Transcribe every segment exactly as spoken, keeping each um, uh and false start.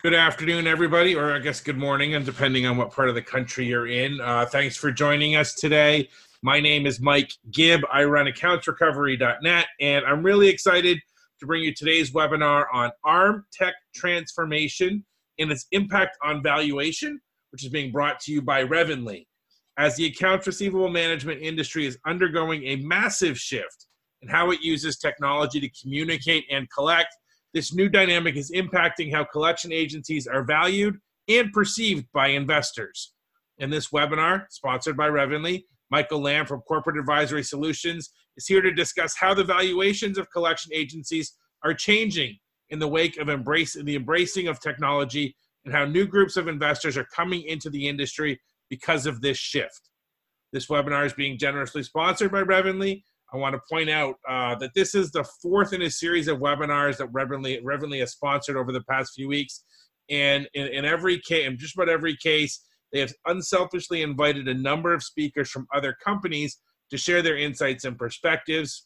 Good afternoon, everybody, or I guess good morning, and depending on what part of the country you're in. Uh, thanks for joining us today. My name is Mike Gibb. I run accounts recovery dot net, and I'm really excited to bring you today's webinar on ARM Tech Transformation and its impact on valuation, which is being brought to you by Revenly. As the accounts receivable management industry is undergoing a massive shift in how it uses technology to communicate and collect, this new dynamic is impacting how collection agencies are valued and perceived by investors. In this webinar, sponsored by Revenly, Michael Lamb from Corporate Advisory Solutions is here to discuss how the valuations of collection agencies are changing in the wake of embrace, the embracing of technology, and how new groups of investors are coming into the industry because of this shift. This webinar is being generously sponsored by Revenly. I want to point out uh, that this is the fourth in a series of webinars that Revenly, Revenly has sponsored over the past few weeks. And in, in every case, in just about every case, they have unselfishly invited a number of speakers from other companies to share their insights and perspectives.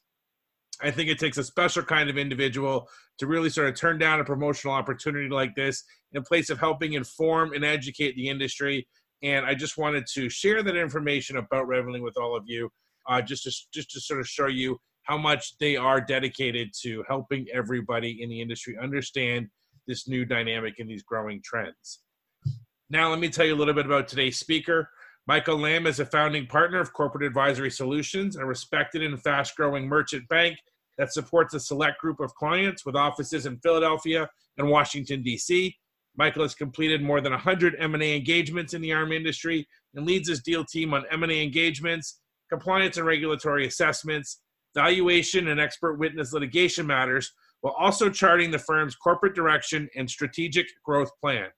I think it takes a special kind of individual to really sort of turn down a promotional opportunity like this in place of helping inform and educate the industry. And I just wanted to share that information about Revenly with all of you. Uh, just to just to sort of show you how much they are dedicated to helping everybody in the industry understand this new dynamic and these growing trends. Now, let me tell you a little bit about today's speaker. Michael Lamb is a founding partner of Corporate Advisory Solutions, a respected and fast-growing merchant bank that supports a select group of clients with offices in Philadelphia and Washington, D C. Michael has completed more than one hundred M and A engagements in the ARM industry and leads his deal team on M and A engagements, compliance and regulatory assessments, valuation and expert witness litigation matters, while also charting the firm's corporate direction and strategic growth plan.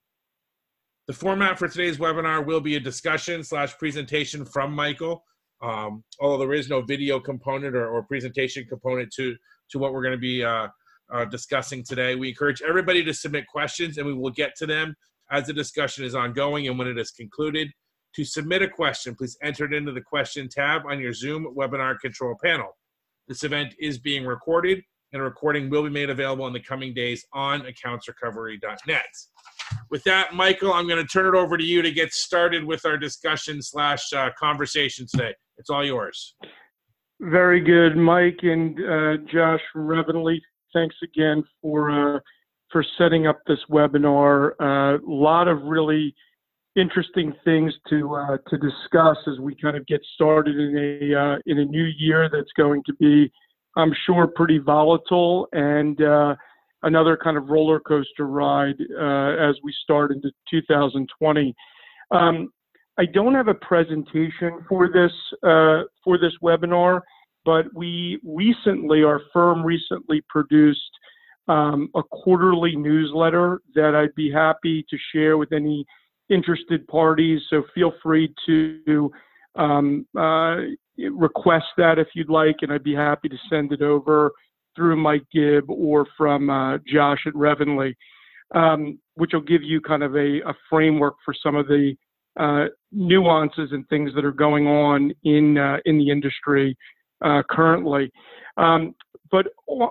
The format for today's webinar will be a discussion slash presentation from Michael, um, although there is no video component or, or presentation component to, to what we're going to be uh, uh, discussing today. We encourage everybody to submit questions, and we will get to them as the discussion is ongoing and when it is concluded. To submit a question, please enter it into the question tab on your Zoom webinar control panel. This event is being recorded, and a recording will be made available in the coming days on accounts recovery dot net. With that, Michael, I'm going to turn it over to you to get started with our discussion slash uh, conversation today. It's all yours. Very good, Mike and uh, Josh from Revenly. Thanks again for uh, for setting up this webinar. A uh, lot of really interesting things to uh, to discuss as we kind of get started in a uh, in a new year that's going to be, I'm sure, pretty volatile and uh, another kind of roller coaster ride uh, as we start into two thousand twenty. Um, I don't have a presentation for this uh, for this webinar, but we recently, our firm recently produced um, a quarterly newsletter that I'd be happy to share with any interested parties, so feel free to um, uh, request that if you'd like, and I'd be happy to send it over through Mike Gibb or from uh, Josh at Revenly, um, which will give you kind of a, a framework for some of the uh, nuances and things that are going on in uh, in the industry uh, currently. Um, but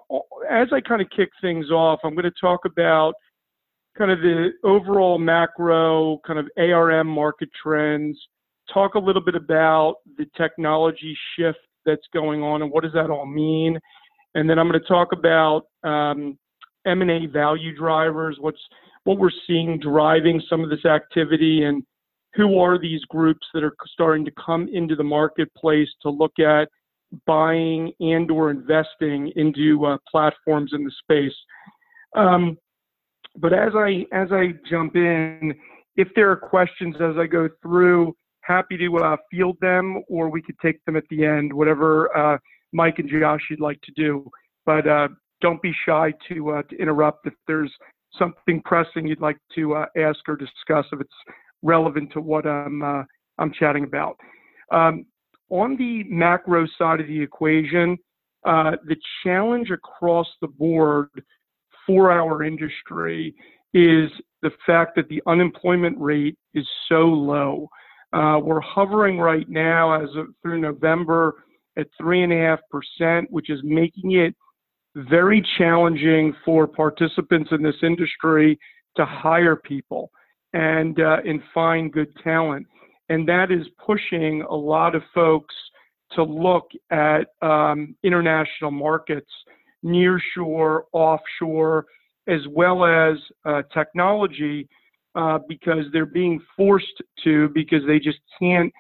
as I kind of kick things off, I'm going to talk about kind of the overall macro kind of A R M market trends, talk a little bit about the technology shift that's going on and what does that all mean. And then I'm going to talk about um, M and A value drivers, what's what we're seeing driving some of this activity, and who are these groups that are starting to come into the marketplace to look at buying and or investing into uh, platforms in the space. Um, But as I as I jump in, if there are questions as I go through, happy to uh, field them, or we could take them at the end, whatever uh, Mike and Josh you'd like to do. But uh, don't be shy to uh, to interrupt if there's something pressing you'd like to uh, ask or discuss if it's relevant to what I'm uh, I'm chatting about. Um, on the macro side of the equation, uh, the challenge across the board for our industry is the fact that the unemployment rate is so low. Uh, we're hovering right now as of through November at three and a half percent, which is making it very challenging for participants in this industry to hire people and uh, and find good talent. And that is pushing a lot of folks to look at um, international markets, nearshore, offshore, as well as uh, technology, uh, because they're being forced to, because they just can't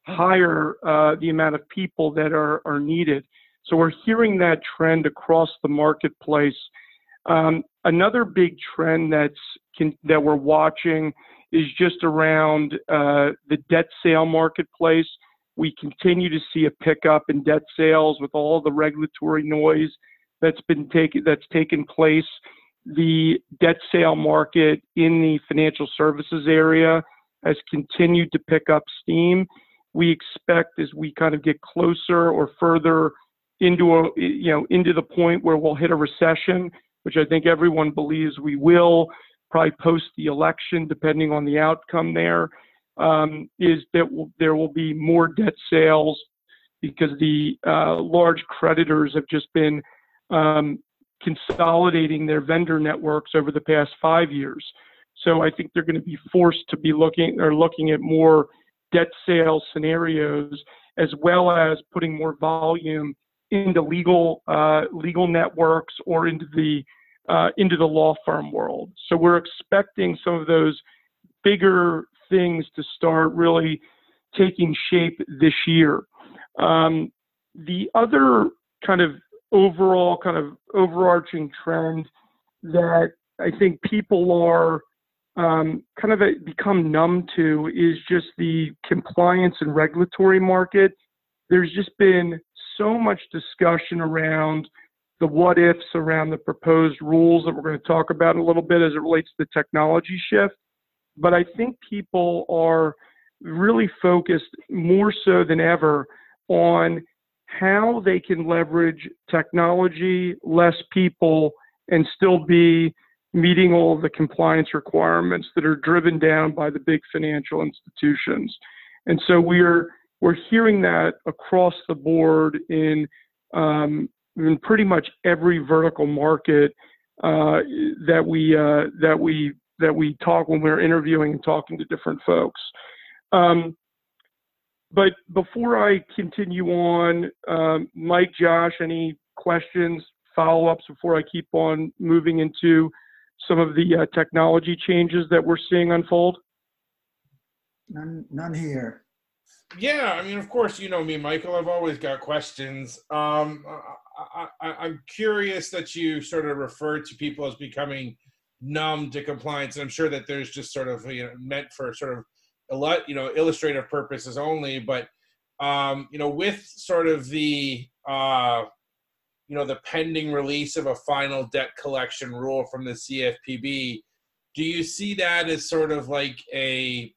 hire uh, the amount of people that are, are needed. So we're hearing that trend across the marketplace. Um, another big trend that's can, that we're watching is just around uh, the debt sale marketplace. We continue to see a pickup in debt sales with all the regulatory noise that's been taken that's taken place. The debt sale market in the financial services area has continued to pick up steam. We expect as we kind of get closer or further into a, you know, into the point where we'll hit a recession, which I think everyone believes we will, probably post the election, depending on the outcome there, um, is that will, there will be more debt sales because the uh, large creditors have just been um, consolidating their vendor networks over the past five years. So I think they're going to be forced to be looking or looking at more debt sales scenarios, as well as putting more volume into legal uh, legal networks or into the uh, into the law firm world. So we're expecting some of those bigger things to start really taking shape this year. Um, the other kind of overall kind of overarching trend that I think people are um, kind of a, become numb to is just the compliance and regulatory market. There's just been so much discussion around the what ifs around the proposed rules that we're going to talk about a little bit as it relates to the technology shift. But I think people are really focused more so than ever on how they can leverage technology, less people, and still be meeting all of the compliance requirements that are driven down by the big financial institutions. And so we're we're hearing that across the board in um, in pretty much every vertical market uh, that we uh, that we that we talk when we're interviewing and talking to different folks. Um, but before I continue on, um, Mike, Josh, any questions, follow-ups before I keep on moving into some of the uh, technology changes that we're seeing unfold? None, none here. Yeah, I mean, of course, you know me, Michael. I've always got questions. Um, I, I, I'm curious that you sort of refer to people as becoming numb to compliance. And I'm sure that there's just sort of, you know, meant for sort of a lot, you know, illustrative purposes only. But, um, you know, with sort of the, uh, you know, the pending release of a final debt collection rule from the C F P B, do you see that as sort of like a,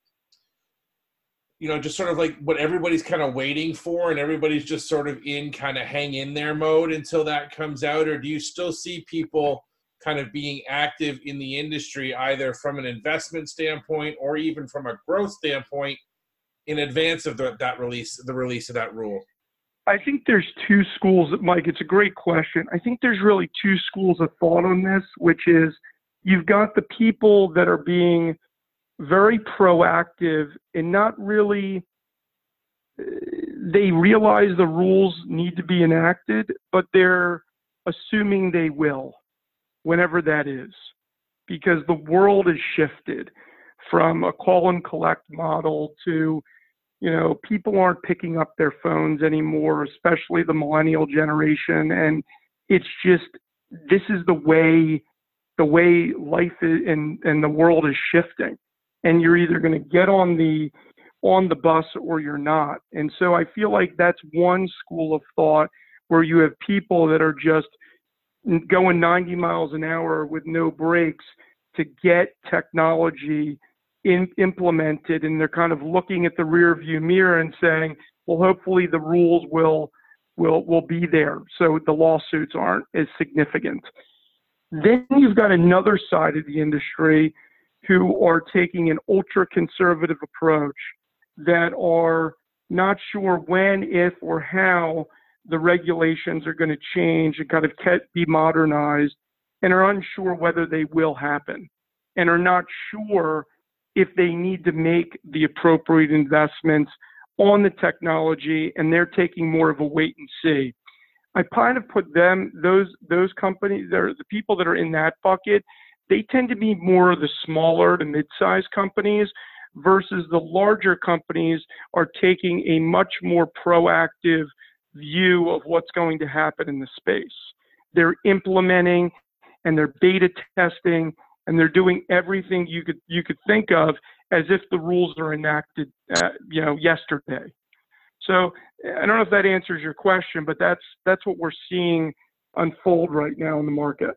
you know, just sort of like what everybody's kind of waiting for and everybody's just sort of in kind of hang in there mode until that comes out? Or do you still see people kind of being active in the industry, either from an investment standpoint or even from a growth standpoint in advance of the, that release, the release of that rule? I think there's two schools, Mike. It's a great question. I think there's really two schools of thought on this, which is you've got the people that are being very proactive and not really, they realize the rules need to be enacted, but they're assuming they will, whenever that is, because the world has shifted from a call and collect model to, you know, people aren't picking up their phones anymore, especially the millennial generation. And it's just, this is the way, the way life is and, and the world is shifting. And you're either going to get on the, on the bus or you're not. And so I feel like that's one school of thought where you have people that are just going ninety miles an hour with no brakes to get technology in, implemented, and they're kind of looking at the rear view mirror and saying, well, hopefully the rules will will will be there so the lawsuits aren't as significant. Then you've got another side of the industry who are taking an ultra conservative approach that are not sure when, if, or how the regulations are going to change and kind of be modernized, and are unsure whether they will happen. and are not sure if they need to make the appropriate investments on the technology, and they're taking more of a wait and see. I kind of put them, those those companies, they're the people that are in that bucket, they tend to be more of the smaller to mid-sized companies versus the larger companies are taking a much more proactive view of what's going to happen in the space. They're implementing and they're beta testing and they're doing everything you could you could think of as if the rules are enacted, uh, you know, yesterday. So I don't know if that answers your question, but that's that's what we're seeing unfold right now in the market.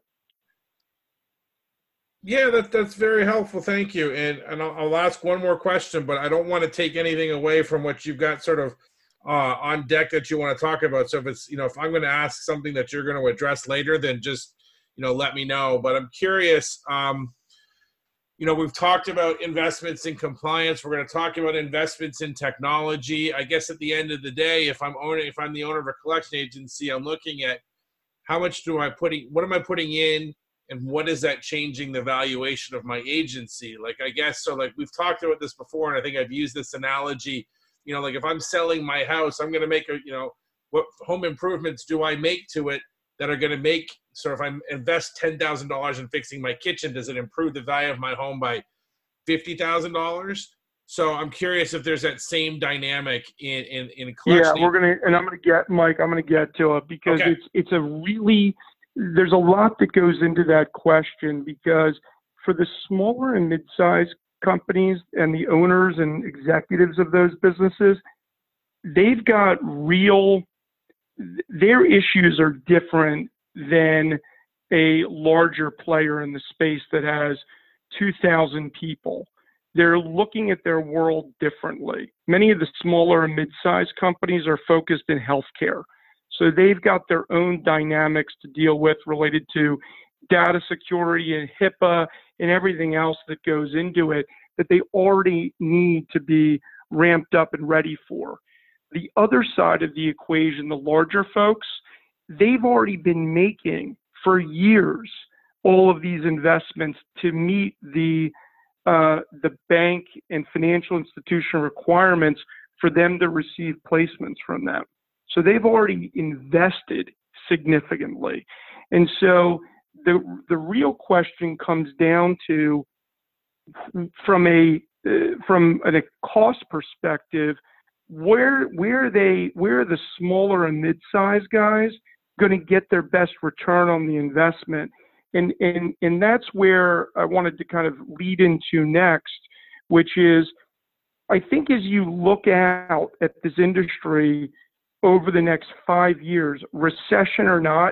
Yeah, that, that's very helpful. Thank you. And, and I'll, I'll ask one more question, but I don't want to take anything away from what you've got sort of uh, on deck that you want to talk about. So if it's, you know, if I'm going to ask something that you're going to address later, then just, you know, let me know. But I'm curious, um, you know, we've talked about investments in compliance. We're going to talk about investments in technology. I guess at the end of the day, if I'm owning, if I'm the owner of a collection agency, I'm looking at how much do I putting, what am I putting in? And what is that changing the valuation of my agency? Like, I guess, so like we've talked about this before, and I think I've used this analogy, you know, like if I'm selling my house, I'm going to make a, you know, what home improvements do I make to it that are going to make, so if I invest ten thousand dollars in fixing my kitchen, does it improve the value of my home by fifty thousand dollars? So I'm curious if there's that same dynamic in, in, in collection. Yeah, we're going to, and I'm going to get, Mike, I'm going to get to it because okay. it's, it's a really, there's a lot that goes into that question because for the smaller and mid-sized companies and the owners and executives of those businesses, they've got real, their issues are different than a larger player in the space that has two thousand people. They're looking at their world differently. Many of the smaller and mid-sized companies are focused in healthcare. So they've got their own dynamics to deal with related to data security and HIPAA and everything else that goes into it that they already need to be ramped up and ready for. The other side of the equation, the larger folks, they've already been making for years all of these investments to meet the uh, the bank and financial institution requirements for them to receive placements from them. So they've already invested significantly. And so the the real question comes down to, from a uh, from a cost perspective, where where are they where are the smaller and mid-sized guys going to get their best return on the investment? And and and that's where I wanted to kind of lead into next, which is I think as you look out at this industry over the next five years, recession or not,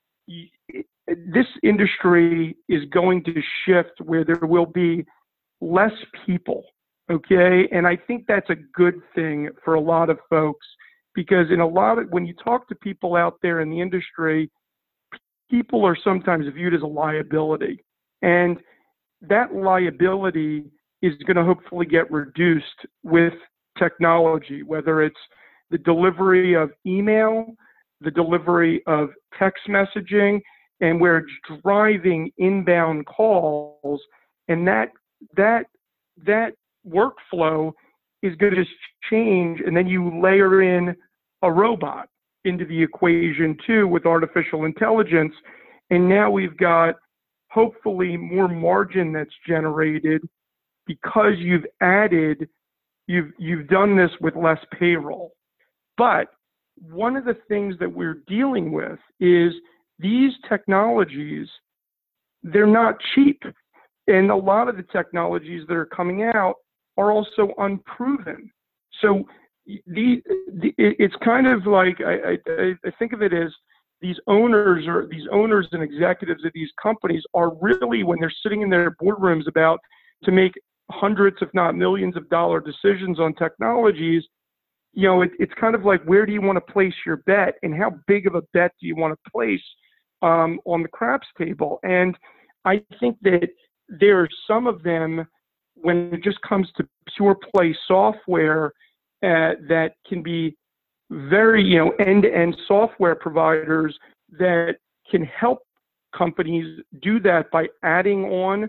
this industry is going to shift where there will be less people, okay? And I think that's a good thing for a lot of folks because in a lot of, when you talk to people out there in the industry, people are sometimes viewed as a liability. And that liability is going to hopefully get reduced with technology, whether it's the delivery of email, the delivery of text messaging, and where it's driving inbound calls, and that that that workflow is going to change, and then you layer in a robot into the equation too with artificial intelligence, and now we've got hopefully more margin that's generated because you've added, you've you've done this with less payroll. But one of the things that we're dealing with is these technologies, they're not cheap. And a lot of the technologies that are coming out are also unproven. So the, the it's kind of like, I, I, I think of it as these owners or these owners and executives of these companies are really, when they're sitting in their boardrooms about to make hundreds, if not millions of dollar decisions on technologies, you know, it, it's kind of like, where do you want to place your bet and how big of a bet do you want to place um, on the craps table? And I think that there are some of them, when it just comes to pure play software, uh, that can be very, you know, end-to-end software providers that can help companies do that by adding on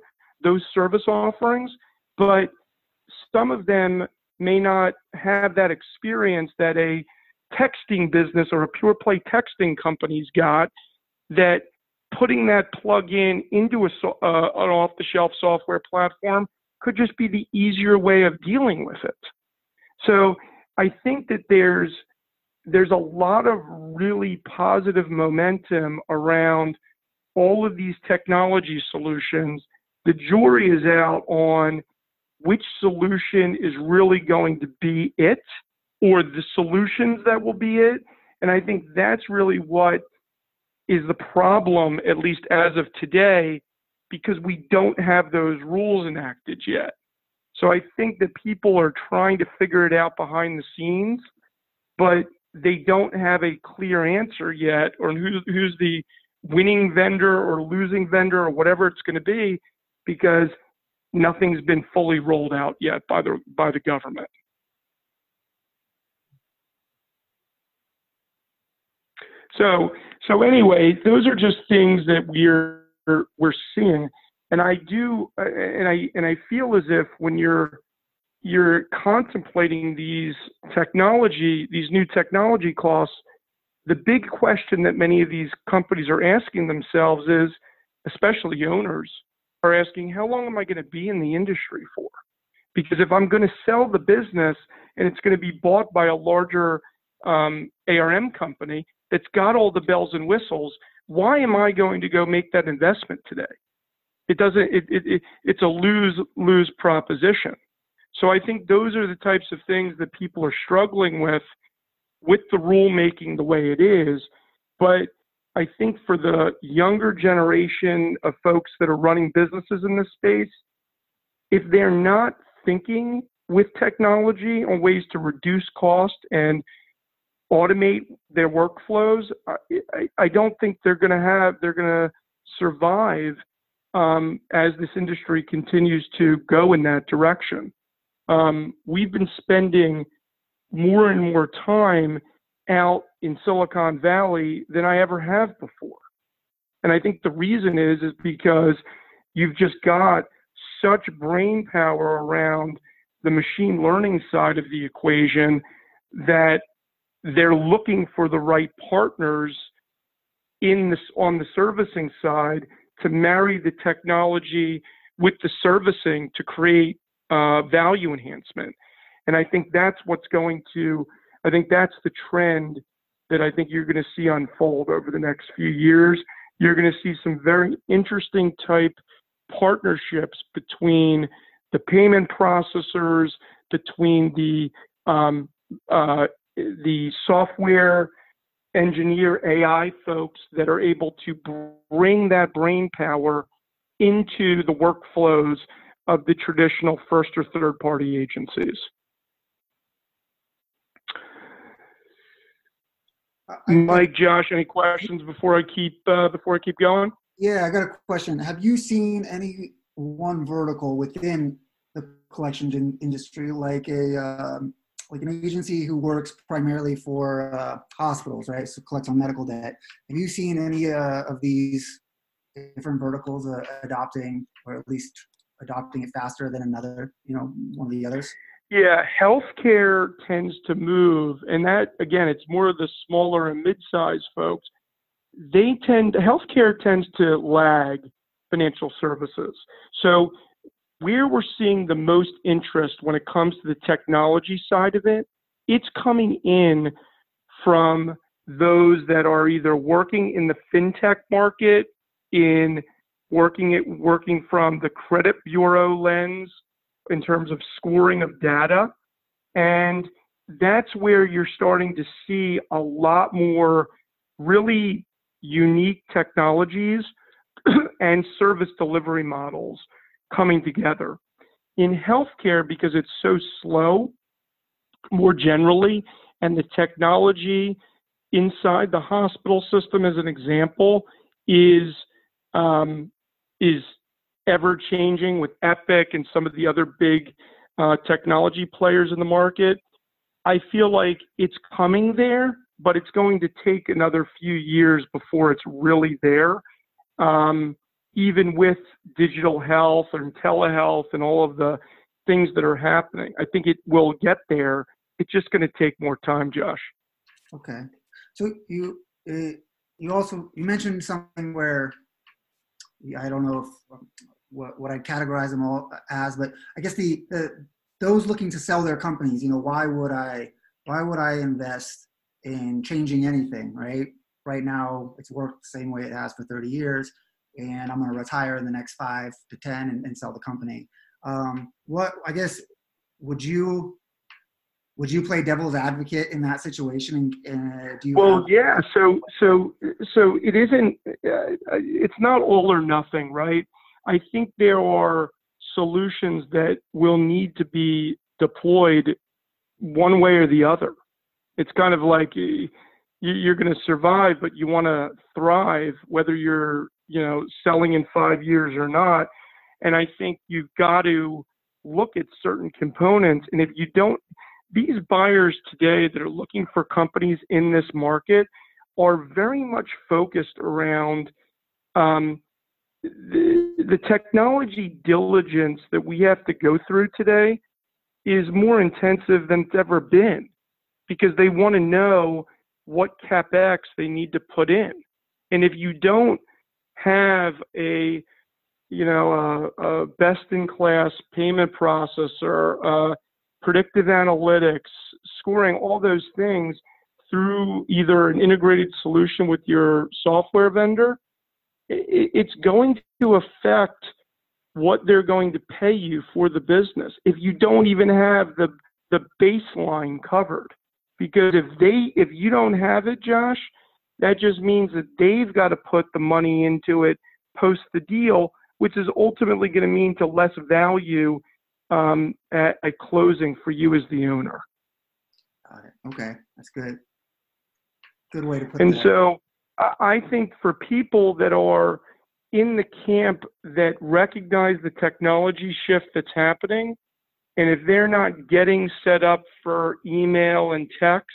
those service offerings, but some of them may not have that experience that a texting business or a pure play texting company's got, that putting that plug-in into a, uh, an off-the-shelf software platform could just be the easier way of dealing with it. So I think that there's there's a lot of really positive momentum around all of these technology solutions. The jury is out on which solution is really going to be it, or the solutions that will be it. And I think that's really what is the problem, at least as of today, because we don't have those rules enacted yet. So I think that people are trying to figure it out behind the scenes, but they don't have a clear answer yet, or who's, who's the winning vendor or losing vendor or whatever it's going to be, because nothing's been fully rolled out yet by the by the government. So so anyway, those are just things that we're we're seeing, and I do and I and I feel as if when you're you're contemplating these technology, these new technology costs, the big question that many of these companies are asking themselves is, especially owners, are asking, how long am I going to be in the industry for? Because if I'm going to sell the business and it's going to be bought by a larger um, A R M company that's got all the bells and whistles, why am I going to go make that investment today? It doesn't, it, it, it, it's a lose-lose proposition. So I think those are the types of things that people are struggling with, with the rulemaking the way it is. But I think for the younger generation of folks that are running businesses in this space, if they're not thinking with technology on ways to reduce cost and automate their workflows, I, I, I don't think they're going to have, they're going to survive um, as this industry continues to go in that direction. Um, we've been spending more and more time out in Silicon Valley than I ever have before. And I think the reason is, is because you've just got such brain power around the machine learning side of the equation that they're looking for the right partners in this, on the servicing side, to marry the technology with the servicing to create uh, value enhancement. And I think that's what's going to, I think that's the trend that I think you're going to see unfold over the next few years. You're going to see some very interesting type partnerships between the payment processors, between the um, uh, the software engineer A I folks that are able to bring that brain power into the workflows of the traditional first or third party agencies. I, Mike, Josh, any questions before I keep uh, before I keep going? Yeah, I got a question. Have you seen any one vertical within the collections in industry, like a um, like an agency who works primarily for uh, hospitals, right? So collects on medical debt. Have you seen any uh, of these different verticals uh, adopting, or at least adopting it faster than another, you know, one of the others? Yeah, healthcare tends to move, and that, again, it's more of the smaller and mid-sized folks. They tend, healthcare tends to lag financial services. So where we're seeing the most interest when it comes to the technology side of it, it's coming in from those that are either working in the fintech market, in working it, working from the credit bureau lens, in terms of scoring of data. And that's where you're starting to see a lot more really unique technologies and service delivery models coming together. In healthcare, because it's so slow, more generally, and the technology inside the hospital system, as an example, is um, is ever changing with Epic and some of the other big uh, technology players in the market. I feel like it's coming there, but it's going to take another few years before it's really there. Um, even with digital health and telehealth and all of the things that are happening. I think it will get there. It's just going to take more time, Josh. Okay. So you uh, you also you mentioned something where I don't know if what what I'd categorize them all as, but I guess the, the those looking to sell their companies, you know, why would I why would I invest in changing anything, right? Right now, it's worked the same way it has for thirty years, and I'm going to retire in the next five to ten and, and sell the company. Um, what I guess would you would you play devil's advocate in that situation? And uh, do you? Well, have- yeah. So so so it isn't. Uh, it's not all or nothing, right? I think there are solutions that will need to be deployed one way or the other. It's kind of like you're going to survive, but you want to thrive, whether you're, you know, selling in five years or not. And I think you've got to look at certain components. And if you don't, these buyers today that are looking for companies in this market are very much focused around um, the, the technology diligence that we have to go through today is more intensive than it's ever been, because they want to know what CapEx they need to put in. And if you don't have a, you know, a, a best-in-class payment processor, uh, predictive analytics, scoring, all those things through either an integrated solution with your software vendor, it, it's going to affect what they're going to pay you for the business if you don't even have the the baseline covered. Because if they if you don't have it, Josh, that just means that they've got to put the money into it post the deal, which is ultimately going to mean to less value um, at, at closing for you as the owner. Got it. Okay, that's good. Good way to put and that. And so I think for people that are in the camp that recognize the technology shift that's happening, and if they're not getting set up for email and text,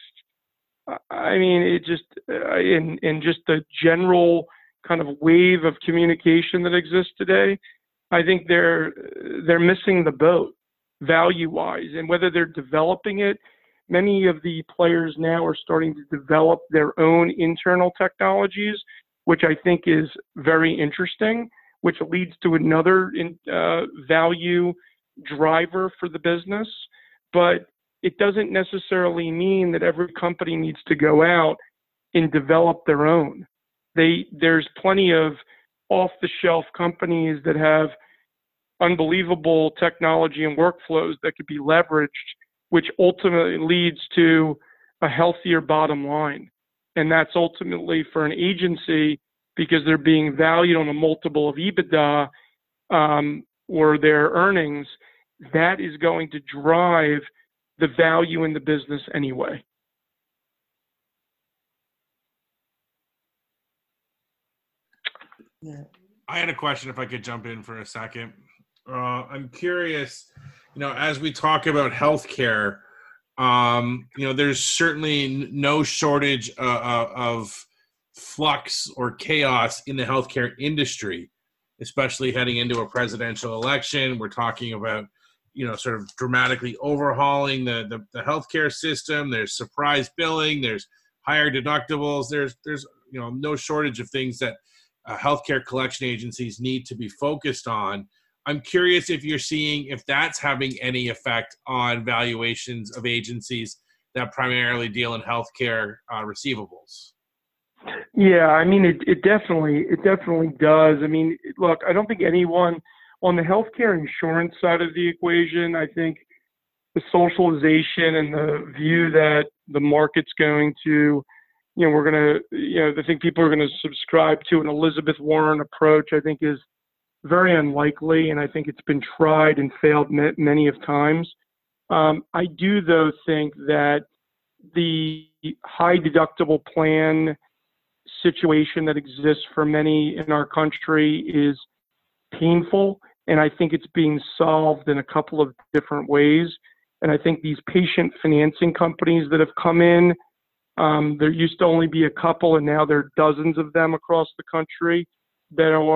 I mean, it just, uh, in, in just the general kind of wave of communication that exists today, I think they're, they're missing the boat value-wise. And whether they're developing it, many of the players now are starting to develop their own internal technologies, which I think is very interesting, which leads to another in, uh, value driver for the business. But it doesn't necessarily mean that every company needs to go out and develop their own. They, there's plenty of off-the-shelf companies that have unbelievable technology and workflows that could be leveraged, which ultimately leads to a healthier bottom line. And that's ultimately for an agency, because they're being valued on a multiple of EBITDA um, or their earnings, that is going to drive the value in the business anyway. Yeah. I had a question, if I could jump in for a second. Uh, I'm curious, you know, as we talk about healthcare, um, you know, there's certainly no shortage uh, of flux or chaos in the healthcare industry, especially heading into a presidential election. We're talking about, you know, sort of dramatically overhauling the, the, the healthcare system. There's surprise billing, there's higher deductibles, there's, there's, you know, no shortage of things that uh, healthcare collection agencies need to be focused on. I'm curious if you're seeing if that's having any effect on valuations of agencies that primarily deal in healthcare uh, receivables. Yeah, I mean, it, it definitely, it definitely does. I mean, look, I don't think anyone on the healthcare insurance side of the equation, I think the socialization and the view that the market's going to, you know, we're going to, you know, I think people are going to subscribe to an Elizabeth Warren approach, I think is very unlikely. And I think it's been tried and failed many of times. Um, I do, though, think that the high deductible plan situation that exists for many in our country is painful. And I think it's being solved in a couple of different ways. And I think these patient financing companies that have come in, um, there used to only be a couple, and now there are dozens of them across the country that are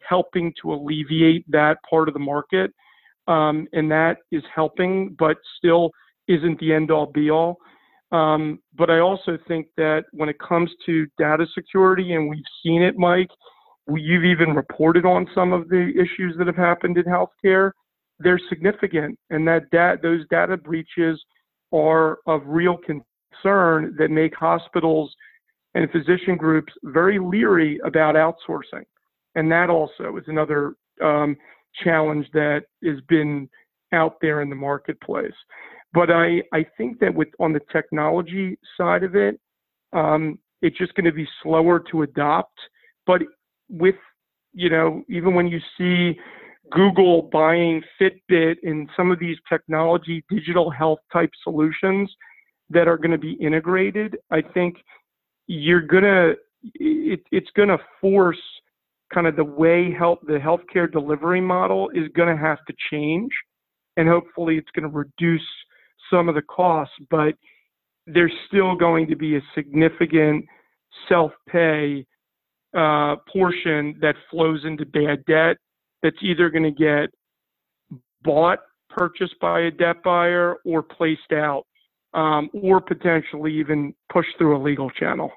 helping to alleviate that part of the market. Um, and that is helping, but still isn't the end all be all. Um, but I also think that when it comes to data security, and we've seen it, Mike, we, you've even reported on some of the issues that have happened in healthcare. They're significant, and that dat- those data breaches are of real concern that make hospitals and physician groups very leery about outsourcing. And that also is another um, challenge that has been out there in the marketplace. But I, I think that with on the technology side of it, um, it's just going to be slower to adopt. But with, you know, even when you see Google buying Fitbit and some of these technology, digital health type solutions that are going to be integrated, I think you're going to, it, it's going to force kind of the way health, the healthcare delivery model is going to have to change. And hopefully it's going to reduce some of the costs, but there's still going to be a significant self-pay uh, portion that flows into bad debt that's either going to get bought, purchased by a debt buyer, or placed out, um, or potentially even pushed through a legal channel.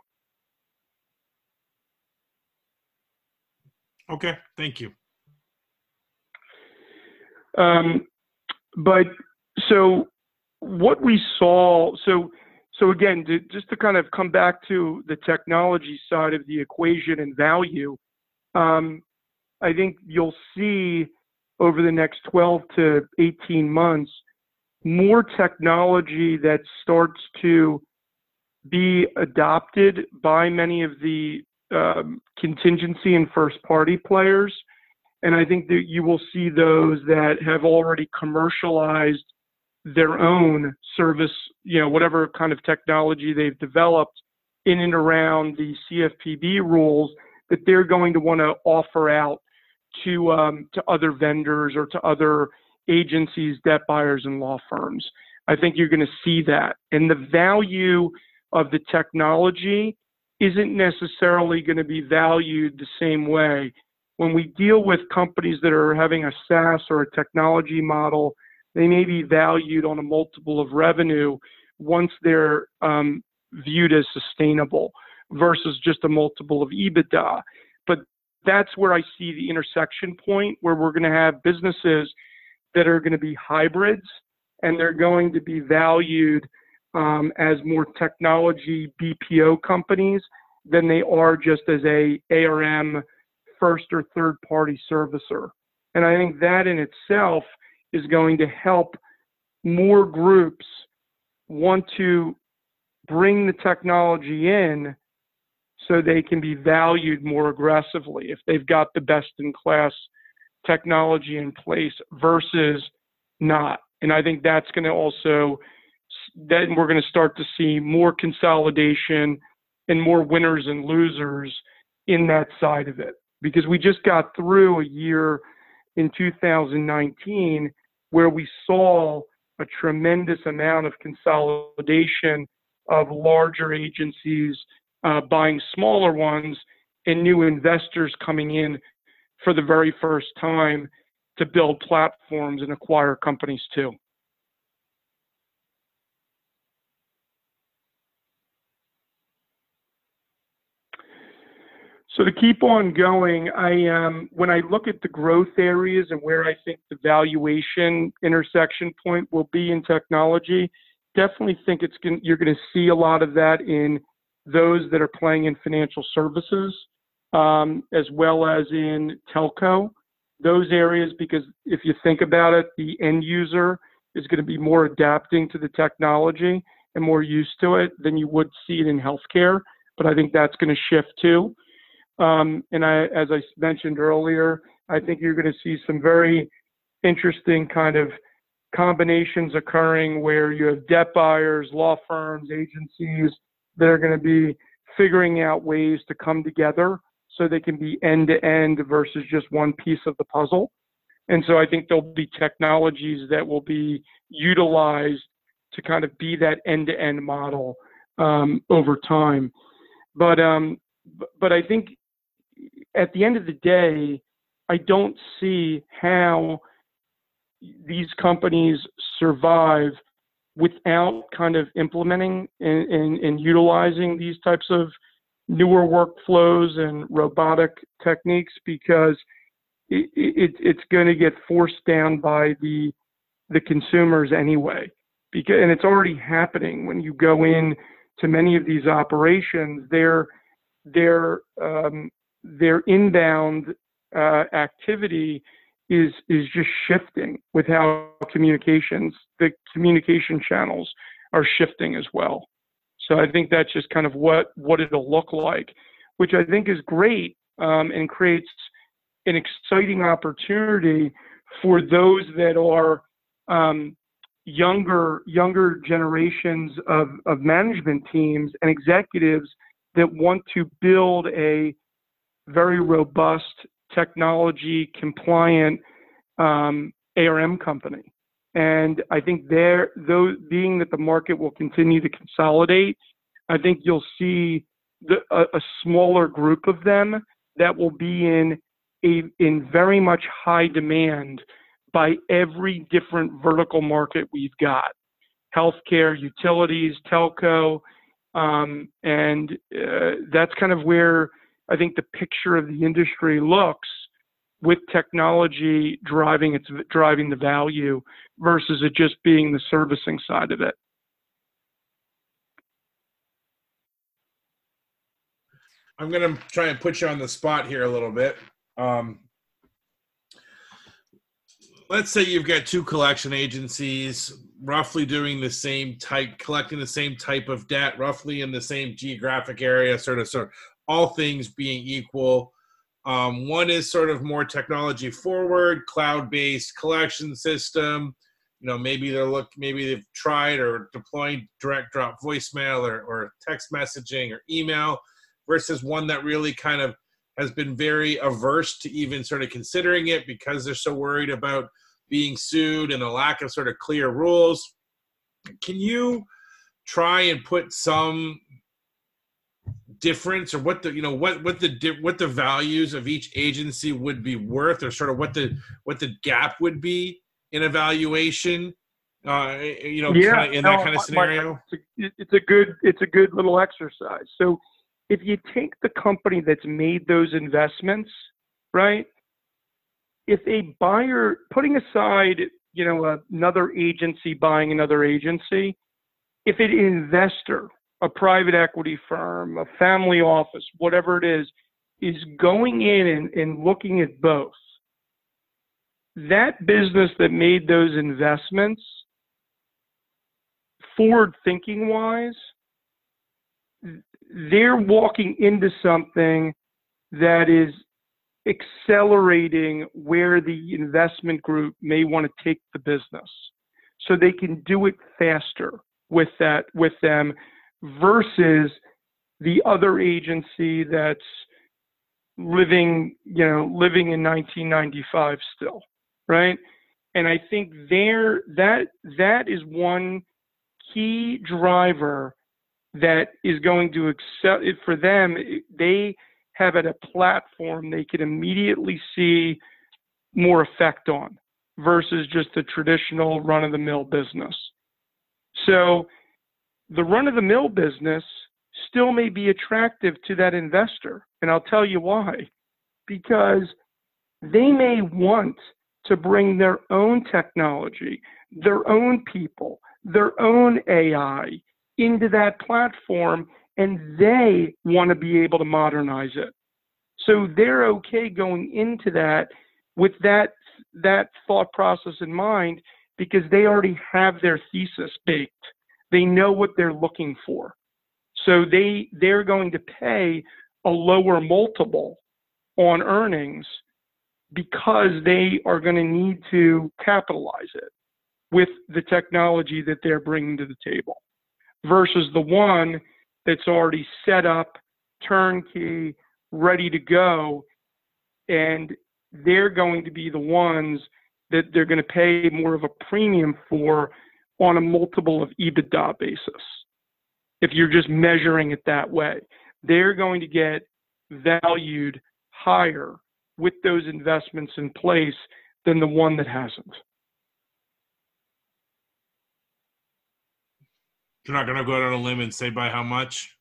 Okay, thank you. Um, but so what we saw, so so again, to, just to kind of come back to the technology side of the equation and value, um, I think you'll see over the next twelve to eighteen months, more technology that starts to be adopted by many of the um, contingency and first party players. And I think that you will see those that have already commercialized their own service, you know, whatever kind of technology they've developed in and around the C F P B rules, that they're going to want to offer out to um, to other vendors or to other agencies, debt buyers, and law firms. I think you're going to see that. And the value of the technology isn't necessarily going to be valued the same way. When we deal with companies that are having a SaaS or a technology model, they may be valued on a multiple of revenue once they're um, viewed as sustainable versus just a multiple of EBITDA. But that's where I see the intersection point where we're going to have businesses that are going to be hybrids, and they're going to be valued um, as more technology B P O companies than they are just as a A R M first or third party servicer. And I think that in itself is going to help more groups want to bring the technology in so they can be valued more aggressively if they've got the best in class technology in place versus not. And I think that's going to also, then we're going to start to see more consolidation and more winners and losers in that side of it. Because we just got through a year in two thousand nineteen where we saw a tremendous amount of consolidation of larger agencies uh, buying smaller ones and new investors coming in for the very first time to build platforms and acquire companies too. So to keep on going, I um, when I look at the growth areas and where I think the valuation intersection point will be in technology, definitely think it's gonna, you're going to see a lot of that in those that are playing in financial services, um, as well as in telco. Those areas, because if you think about it, the end user is going to be more adapting to the technology and more used to it than you would see it in healthcare. But I think that's going to shift too. Um, and I, as I mentioned earlier, I think you're going to see some very interesting kind of combinations occurring where you have debt buyers, law firms, agencies that are going to be figuring out ways to come together so they can be end-to-end versus just one piece of the puzzle. And so I think there'll be technologies that will be utilized to kind of be that end-to-end model um, over time. But um, but I think at the end of the day, I don't see how these companies survive without kind of implementing and, and, and utilizing these types of newer workflows and robotic techniques, because it, it, it's going to get forced down by the the consumers anyway. Because, and it's already happening when you go in to many of these operations. Their their um, their inbound uh, activity is is just shifting with how communications, the communication channels are shifting as well. So I think that's just kind of what, what it'll look like, which I think is great, um, and creates an exciting opportunity for those that are um, younger younger generations of, of management teams and executives that want to build a very robust technology compliant um, A R M company. And I think there, though, being that the market will continue to consolidate, I think you'll see the, a, a smaller group of them that will be in a in very much high demand by every different vertical market we've got: healthcare, utilities, telco, um, and uh, that's kind of where I think the picture of the industry looks, with technology driving its driving the value versus it just being the servicing side of it. I'm going to try and put you on the spot here a little bit. Um, let's say you've got two collection agencies roughly doing the same type, collecting the same type of debt, roughly in the same geographic area, sort of, sort of all things being equal. Um, one is sort of more technology forward, cloud-based collection system. You know, maybe they're look, maybe they've tried or deployed direct drop voicemail or, or text messaging or email, versus one that really kind of has been very averse to even sort of considering it because they're so worried about being sued and a lack of sort of clear rules. Can you try and put some difference, or what the, you know, what what the what the values of each agency would be worth, or sort of what the what the gap would be in evaluation, uh, you know, yeah, kind of in no, that kind of scenario? It's a, it's a good it's a good little exercise. So if you take the company that's made those investments, right? If a buyer, putting aside, you know, another agency buying another agency, if an investor, a private equity firm, a family office, whatever it is, is going in and, and looking at both, that business that made those investments, forward thinking wise, they're walking into something that is accelerating where the investment group may want to take the business, so they can do it faster with that with them versus the other agency that's living, you know, living in nineteen ninety-five still, right? And I think there that that is one key driver that is going to accept it for them. They have at a platform they can immediately see more effect on versus just the traditional run-of-the-mill business. So the run-of-the-mill business still may be attractive to that investor, and I'll tell you why. Because they may want to bring their own technology, their own people, their own A I into that platform, and they want to be able to modernize it. So they're okay going into that with that that thought process in mind, because they already have their thesis baked. They know what they're looking for. So they they're going to pay a lower multiple on earnings because they are going to need to capitalize it with the technology that they're bringing to the table, versus the one that's already set up, turnkey, ready to go, and they're going to be the ones that they're going to pay more of a premium for on a multiple of EBITDA basis. If you're just measuring it that way, they're going to get valued higher with those investments in place than the one that hasn't. You're not going to go out on a limb and say by how much?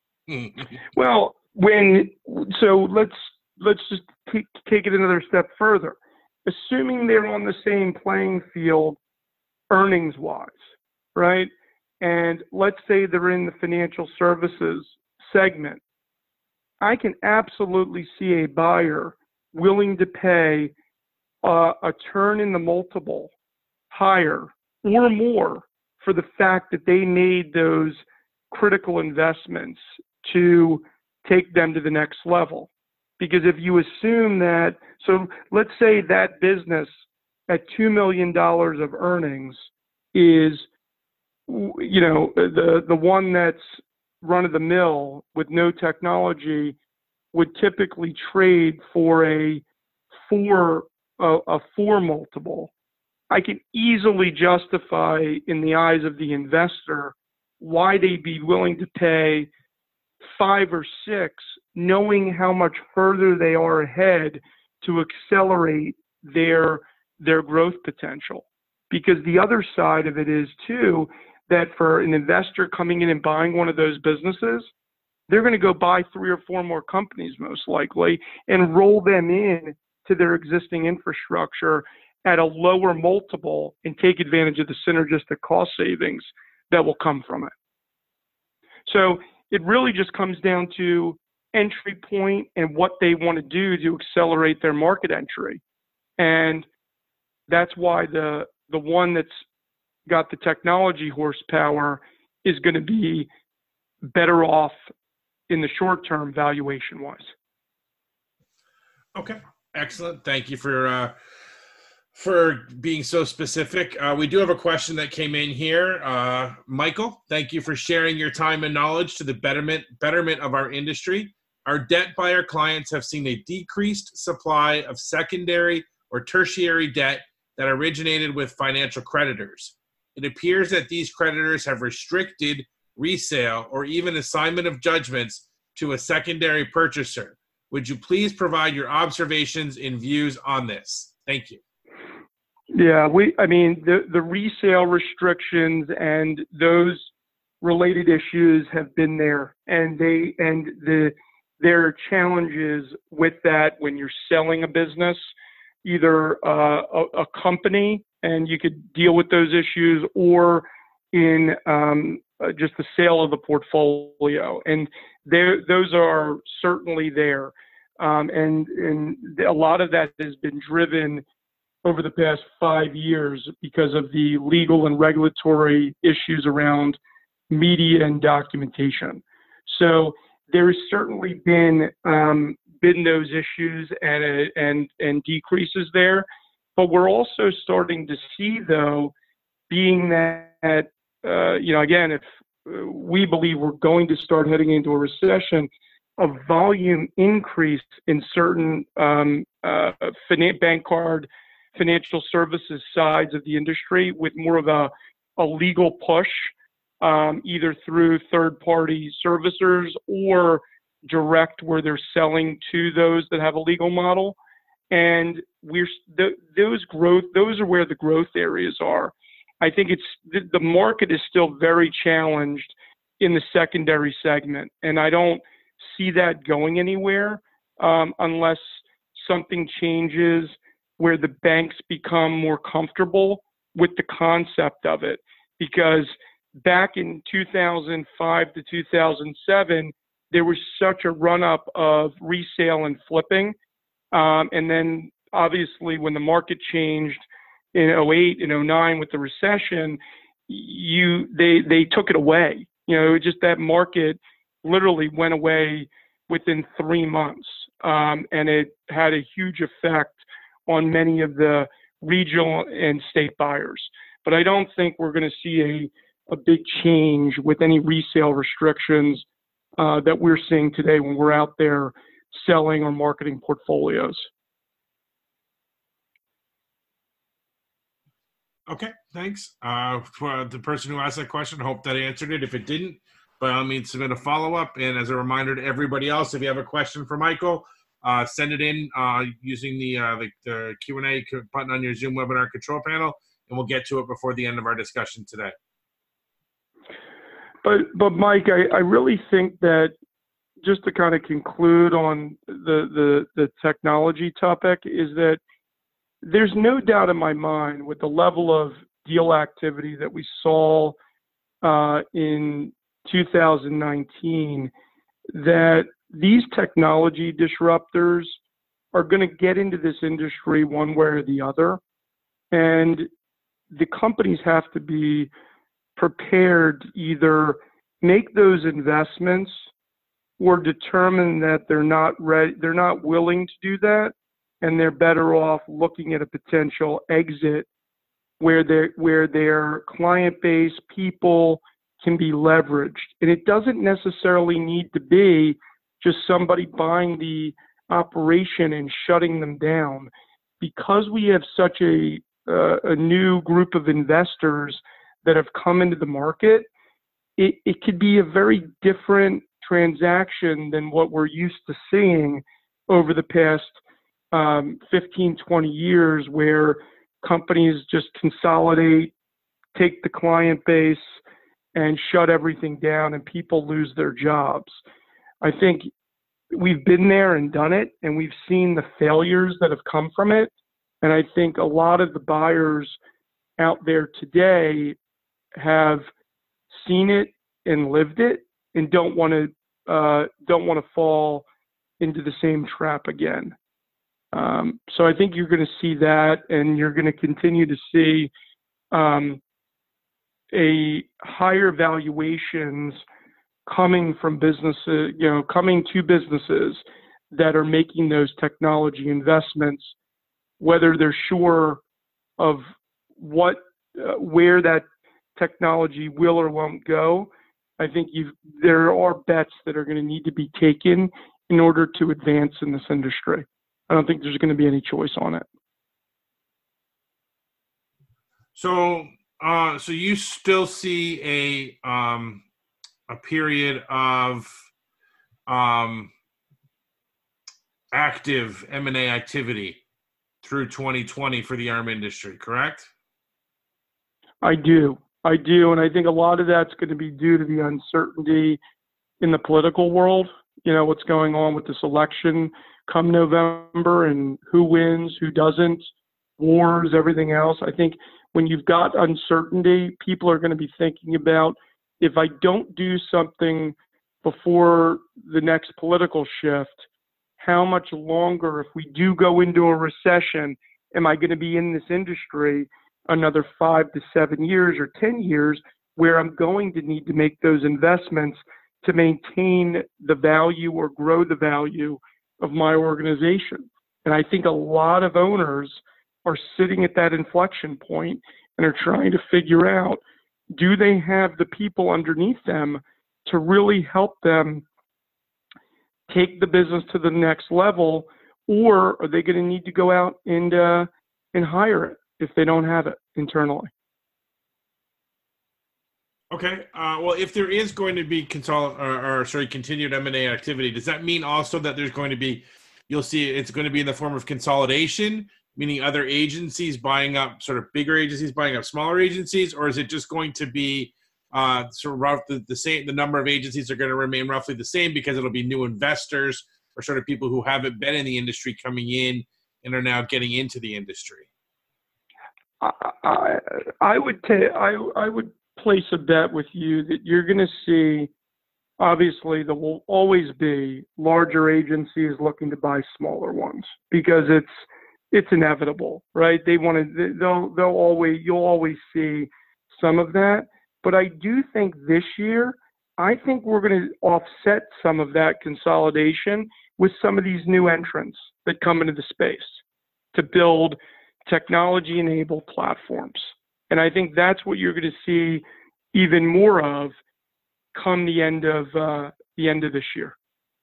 Well, when so let's let's just t- take it another step further. Assuming they're on the same playing field, earnings-wise, right? And let's say they're in the financial services segment, I can absolutely see a buyer willing to pay uh, a turn in the multiple higher or more for the fact that they made those critical investments to take them to the next level. Because if you assume that, so let's say that business at two million dollars of earnings is, you know, the, the one that's run of the mill with no technology would typically trade for a four, a, a four multiple. I can easily justify in the eyes of the investor why they'd be willing to pay five or six, knowing how much further they are ahead to accelerate their their growth potential. Because the other side of it is too, that for an investor coming in and buying one of those businesses, they're going to go buy three or four more companies most likely and roll them in to their existing infrastructure at a lower multiple and take advantage of the synergistic cost savings that will come from it. So it really just comes down to entry point and what they want to do to accelerate their market entry. And that's why the the one that's got the technology horsepower is going to be better off in the short term valuation wise. Okay, excellent. Thank you for uh, for being so specific. Uh, we do have a question that came in here. Uh, Michael, thank you for sharing your time and knowledge to the betterment betterment of our industry. Our debt buyer clients have seen a decreased supply of secondary or tertiary debt that originated with financial creditors. It appears that these creditors have restricted resale or even assignment of judgments to a secondary purchaser. Would you please provide your observations and views on this? Thank you. Yeah, we, I mean, the, the resale restrictions and those related issues have been there, and they, and the, there are challenges with that when you're selling a business, either uh, a, a company, and you could deal with those issues, or in um, uh, just the sale of the portfolio. And there, those are certainly there. Um, and, and a lot of that has been driven over the past five years because of the legal and regulatory issues around media and documentation. So there has certainly been um, been those issues and uh, and and decreases there, but we're also starting to see, though, being that uh, you know, again, if uh, we believe we're going to start heading into a recession, a volume increase in certain um, uh, finan- bank card financial services sides of the industry with more of a, a legal push, um, either through third-party servicers or direct where they're selling to those that have a legal model. And we're th- those growth, those are where the growth areas are. I think it's the, the market is still very challenged in the secondary segment, and I don't see that going anywhere um, unless something changes where the banks become more comfortable with the concept of it. Because back in two thousand five to two thousand seven, there was such a run-up of resale and flipping. Um, and then obviously when the market changed in oh eight and oh nine with the recession, you they they took it away. You know, it was just that market literally went away within three months. Um, and it had a huge effect on many of the regional and state buyers. But I don't think we're going to see a, a big change with any resale restrictions uh, that we're seeing today when we're out there selling or marketing portfolios. Okay, thanks. Uh, for the person who asked that question, I hope that answered it. If it didn't, by all means, submit a follow-up. And as a reminder to everybody else, if you have a question for Michael, uh, send it in uh, using the, uh, the, the Q and A button on your Zoom webinar control panel, and we'll get to it before the end of our discussion today. But, but Mike, I, I really think that just to kind of conclude on the, the, the technology topic is that there's no doubt in my mind with the level of deal activity that we saw uh, in two thousand nineteen that these technology disruptors are going to get into this industry one way or the other. And the companies have to be prepared to either make those investments or determine that they're not ready, they're not willing to do that, and they're better off looking at a potential exit where their where their client base, people can be leveraged. And it doesn't necessarily need to be just somebody buying the operation and shutting them down. Because we have such a uh, a new group of investors that have come into the market, it, it could be a very different transaction than what we're used to seeing over the past um, fifteen, twenty years, where companies just consolidate, take the client base, and shut everything down, and people lose their jobs. I think we've been there and done it, and we've seen the failures that have come from it. And I think a lot of the buyers out there today have seen it and lived it, and don't want to uh, don't want to fall into the same trap again. Um, so I think you're going to see that, and you're going to continue to see um, a higher valuations coming from businesses, you know, coming to businesses that are making those technology investments, whether they're sure of what, uh, where that technology will or won't go. I think you've, there are bets that are going to need to be taken in order to advance in this industry. I don't think there's going to be any choice on it. So, uh, so you still see a um, a period of um, active M and A activity through twenty twenty for the arm industry, correct? I do. I do. And I think a lot of that's going to be due to the uncertainty in the political world. You know, what's going on with this election come November, and who wins, who doesn't, wars, everything else. I think when you've got uncertainty, people are going to be thinking about, if I don't do something before the next political shift, how much longer, if we do go into a recession, am I going to be in this industry another five to seven years or ten years, where I'm going to need to make those investments to maintain the value or grow the value of my organization. And I think a lot of owners are sitting at that inflection point and are trying to figure out, do they have the people underneath them to really help them take the business to the next level, or are they going to need to go out and uh, and hire it if they don't have it internally? Okay. Uh, well, if there is going to be consol- or, or sorry, continued M and A activity, does that mean also that there's going to be, you'll see it's going to be in the form of consolidation, meaning other agencies buying up, sort of bigger agencies buying up smaller agencies, or is it just going to be uh, sort of rough, the, the same? The number of agencies are going to remain roughly the same because it'll be new investors or sort of people who haven't been in the industry coming in and are now getting into the industry. I, I, I would ta- I, I would place a bet with you that you're going to see, obviously there will always be larger agencies looking to buy smaller ones, because it's it's inevitable, right? They want to, they'll they'll always, you'll always see some of that. But I do think this year, I think we're going to offset some of that consolidation with some of these new entrants that come into the space to build technology-enabled platforms. And I think that's what you're going to see even more of come the end of uh, the end of this year.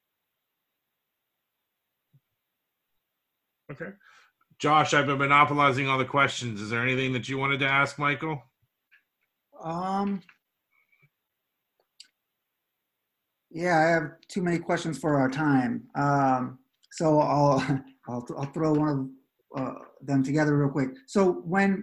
Okay. Josh, I've been monopolizing all the questions. Is there anything that you wanted to ask Michael? Um, yeah, I have too many questions for our time. Um, So I'll I'll, I'll throw one of uh, them together real quick. So when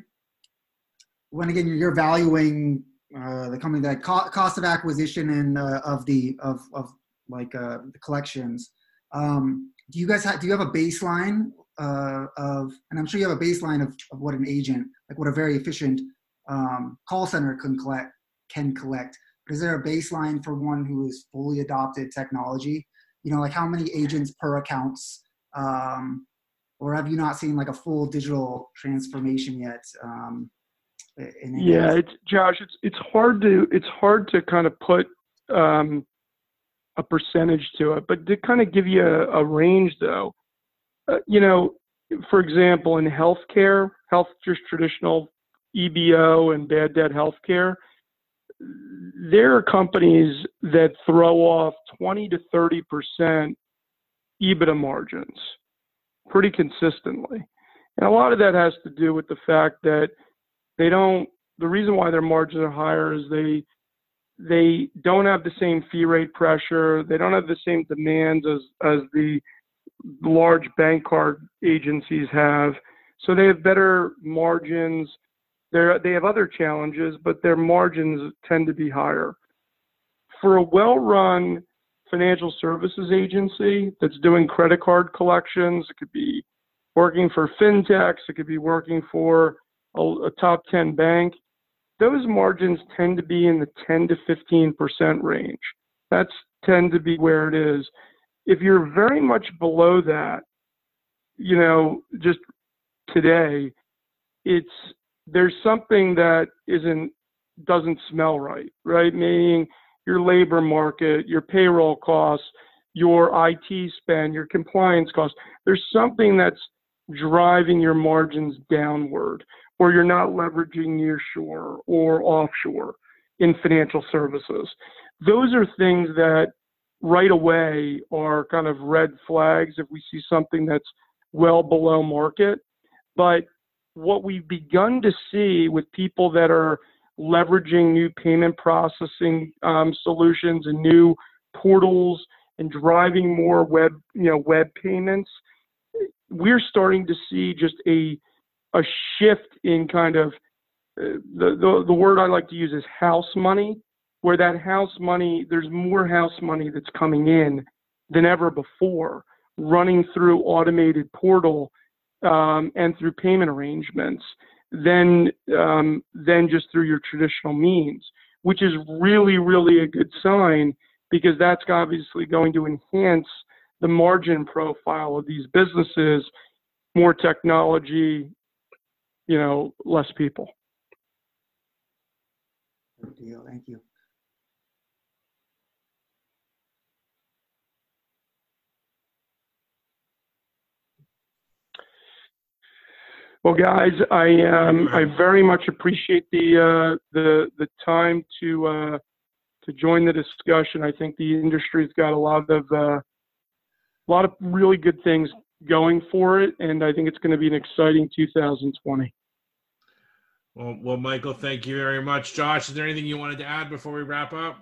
when again you're valuing uh, the company, that co- cost of acquisition and uh, of the of of like uh, the collections, um, do you guys have do you have a baseline uh, of, and I'm sure you have a baseline of, of what an agent, like what a very efficient um, call center can collect can collect. But is there a baseline for one who is fully adopted technology? You know, like how many agents per accounts, um, or have you not seen like a full digital transformation yet? Um, in yeah, it's Josh. It's it's hard to it's hard to kind of put um, a percentage to it, but to kind of give you a, a range, though, uh, you know, for example, in healthcare, health just traditional E B O and bad debt healthcare, there are companies that throw off twenty to thirty percent EBITDA margins pretty consistently. And a lot of that has to do with the fact that they don't, the reason why their margins are higher is they, they don't have the same fee rate pressure. They don't have the same demands as, as the large bank card agencies have. So they have better margins. They're, they have other challenges, but their margins tend to be higher. For a well-run financial services agency that's doing credit card collections, it could be working for fintechs, it could be working for a, a top ten bank, those margins tend to be in the ten to fifteen percent range. That's tend to be where it is. If you're very much below that, you know, just today, it's, there's something that isn't, doesn't smell right, right? Meaning your labor market, your payroll costs, your I T spend, your compliance costs. There's something that's driving your margins downward, or you're not leveraging nearshore or offshore in financial services. Those are things that right away are kind of red flags if we see something that's well below market. But what we've begun to see with people that are leveraging new payment processing um, solutions and new portals and driving more web, you know, web payments, we're starting to see just a a shift in kind of uh, the, the the word I like to use is house money, where that house money, there's more house money that's coming in than ever before, running through automated portal um, and through payment arrangements than um, than just through your traditional means, which is really, really a good sign, because that's obviously going to enhance the margin profile of these businesses. More technology, you know, less people. Good deal. Thank you. Well, guys, I um, I very much appreciate the uh, the the time to uh, to join the discussion. I think the industry's got a lot of uh, a lot of really good things going for it, and I think it's going to be an exciting two thousand twenty. Well, well, Michael, thank you very much. Josh, is there anything you wanted to add before we wrap up?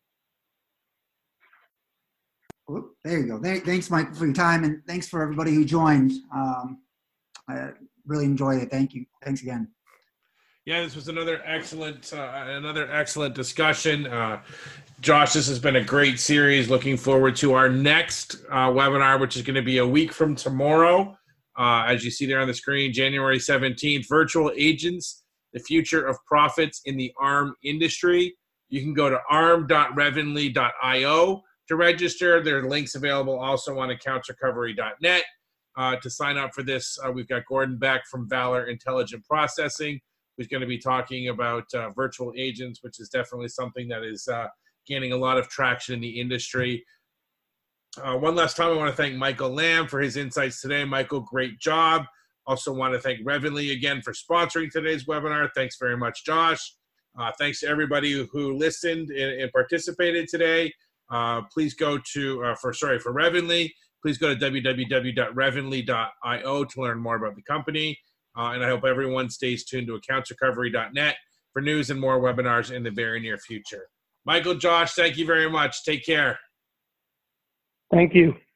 Oh, there you go. Thanks, Mike, for your time, and thanks for everybody who joined. Um, I really enjoyed it. Thank you. Thanks again. Yeah, this was another excellent, uh, another excellent discussion. Uh, Josh, this has been a great series. Looking forward to our next uh, webinar, which is going to be a week from tomorrow. Uh, as you see there on the screen, January seventeenth, Virtual Agents, the Future of Profits in the A R M Industry. You can go to arm dot revenly dot io to register. There are links available also on accounts recovery dot net. Uh, to sign up for this, uh, we've got Gordon Beck from Valor Intelligent Processing, who's going to be talking about uh, virtual agents, which is definitely something that is uh, gaining a lot of traction in the industry. Uh, one last time, I want to thank Michael Lamb for his insights today. Michael, great job. Also want to thank Revenly again for sponsoring today's webinar. Thanks very much, Josh. Uh, thanks to everybody who, who listened and, and participated today. Uh, please go to, uh, for sorry, for Revenly, please go to w w w dot revenly dot io to learn more about the company. Uh, and I hope everyone stays tuned to accounts recovery dot net for news and more webinars in the very near future. Michael, Josh, thank you very much. Take care. Thank you.